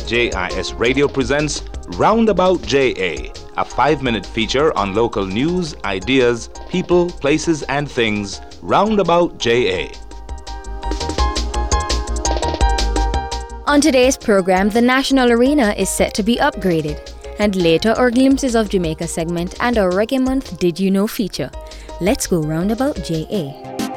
JIS Radio presents Roundabout JA, a 5-minute feature on local news, ideas, people, places, and things. Roundabout JA. On today's program, the National Arena is set to be upgraded, and later our Glimpses of Jamaica segment and our Reggae Month Did You Know feature. Let's go Roundabout JA.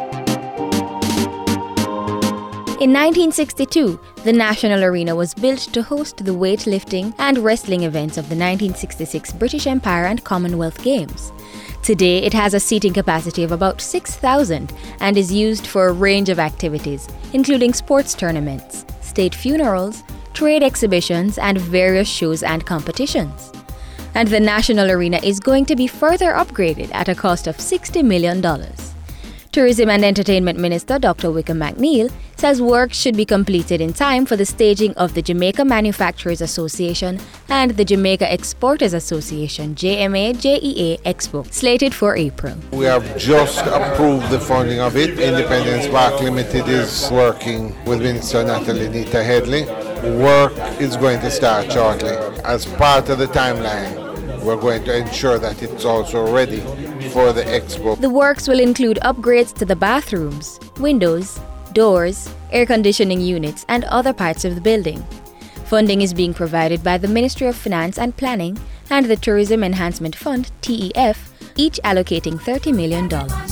In 1962, the National Arena was built to host the weightlifting and wrestling events of the 1966 British Empire and Commonwealth Games. Today, it has a seating capacity of about 6,000 and is used for a range of activities, including sports tournaments, state funerals, trade exhibitions, and various shows and competitions. And the National Arena is going to be further upgraded at a cost of $60 million. Tourism and Entertainment Minister Dr. Wickham McNeil says work should be completed in time for the staging of the Jamaica Manufacturers Association and the Jamaica Exporters Association JMA-JEA Expo, slated for April. We have just approved the funding of it. Independence Park Limited is working with Minister Natalie Nita Headley. Work is going to start shortly. As part of the timeline, we're going to ensure that it's also ready for the expo. The works will include upgrades to the bathrooms, windows, doors, air conditioning units, and other parts of the building. Funding is being provided by the Ministry of Finance and Planning and the Tourism Enhancement Fund, TEF, each allocating $30 million.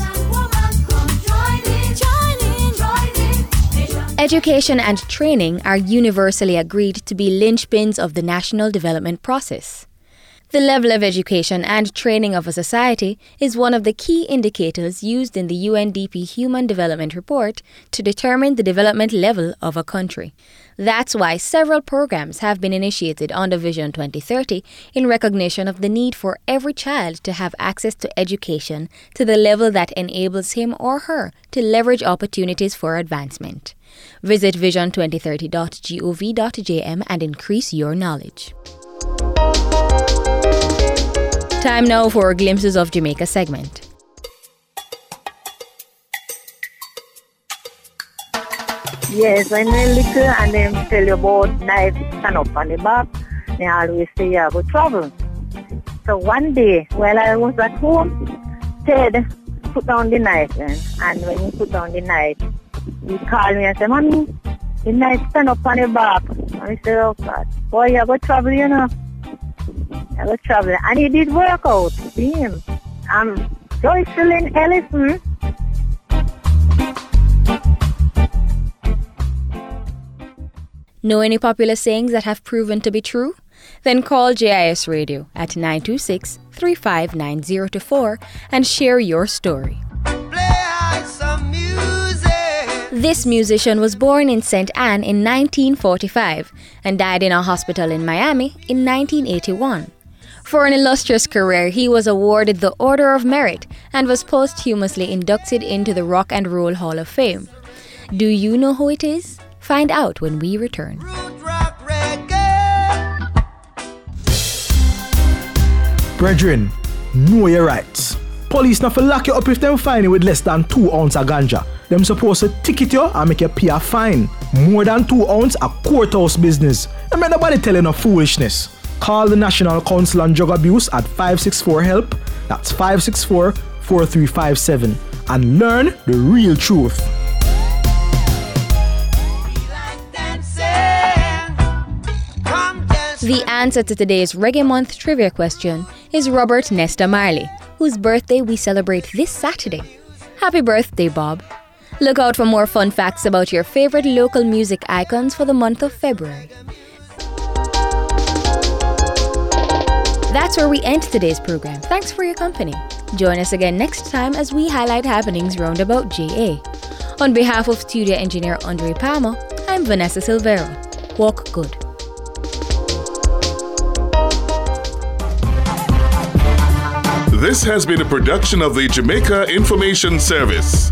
Education and training are universally agreed to be linchpins of the national development process. The level of education and training of a society is one of the key indicators used in the UNDP Human Development Report to determine the development level of a country. That's why several programs have been initiated under Vision 2030 in recognition of the need for every child to have access to education to the level that enables him or her to leverage opportunities for advancement. Visit vision2030.gov.jm and increase your knowledge. Time now for Glimpses of Jamaica segment. Yes, when you're little and them tell you about knife stand up on the back, they always say you have trouble. So one day, while I was at home, Ted put down the knife then. And when he put down the knife, he called me and said, "Mommy, the knife stand up on the back." And I said, "Oh God, boy, you have trouble, you know." I was traveling, and he did work out. See him. Joycelyn Ellison. Know any popular sayings that have proven to be true? Then call JIS Radio at 926-359024 and share your story. This musician was born in St. Anne in 1945 and died in a hospital in Miami in 1981. For an illustrious career, he was awarded the Order of Merit and was posthumously inducted into the Rock and Roll Hall of Fame. Do you know who it is? Find out when we return. Brethren, know your rights. Police not for lock you up if them find you with less than 2 ounces of ganja. Them supposed to ticket you and make you pay a fine. More than 2 ounces a courthouse business. And make nobody tell you no foolishness. Call the National Council on Drug Abuse at 564-HELP, that's 564-4357, and learn the real truth. The answer to today's Reggae Month trivia question is Robert Nesta Marley, whose birthday we celebrate this Saturday. Happy birthday, Bob. Look out for more fun facts about your favorite local music icons for the month of February. That's where we end today's program. Thanks for your company. Join us again next time as we highlight happenings roundabout JA. On behalf of studio engineer Andre Palmer, I'm Vanessa Silvera. Walk good. This has been a production of the Jamaica Information Service.